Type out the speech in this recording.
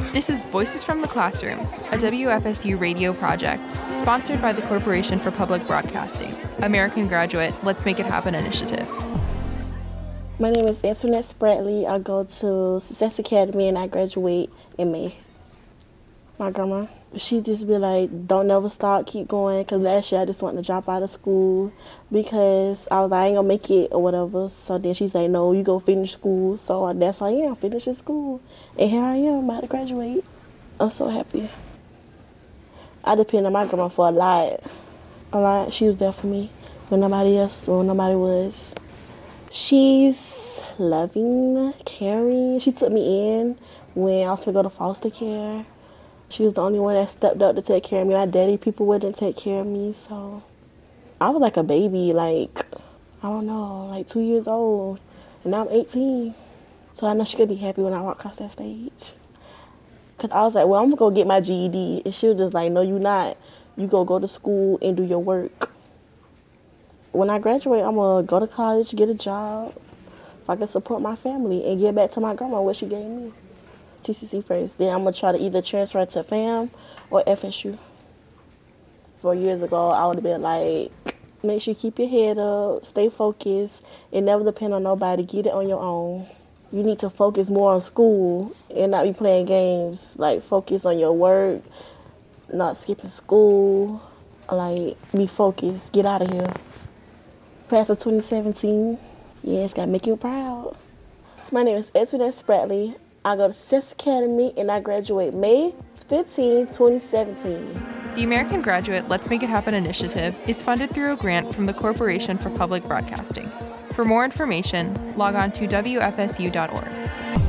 This is Voices from the Classroom, a WFSU radio project, sponsored by the Corporation for Public Broadcasting, American Graduate Let's Make It Happen initiative. My name is Antoinette Spratley. I go to Success Academy and I graduate in May. My grandma, she just be like, don't never stop, keep going. Because last year I just wanted to drop out of school because I was like, I ain't gonna make it or whatever. So then she said, no, you go finish school. So that's why I am, finishing school. And here I am, about to graduate. I'm so happy. I depend on my grandma for a lot. A lot. She was there for me when nobody was. She's loving, caring. She took me in when I was going to go to foster care. She was the only one that stepped up to take care of me. My daddy people wouldn't take care of me, so I was like a baby, like, I don't know, like 2 years old, and now I'm 18. So I know she could be happy when I walk across that stage. Because I was like, well, I'm going to go get my GED. And she was just like, no, you not. You go to school and do your work. When I graduate, I'm going to go to college, get a job, if I can support my family and give back to my grandma what she gave me. TCC first. Then I'm going to try to either transfer to FAM or FSU. 4 years ago, I would have been like, make sure you keep your head up, stay focused, and never depend on nobody. Get it on your own. You need to focus more on school and not be playing games. Like, focus on your work, not skipping school. Like, be focused. Get out of here. Class of 2017. Yes, gotta make you proud. My name is Antoinette Spratley. I go to Success Academy and I graduate May 15, 2017. The American Graduate Let's Make It Happen initiative is funded through a grant from the Corporation for Public Broadcasting. For more information, log on to WFSU.org.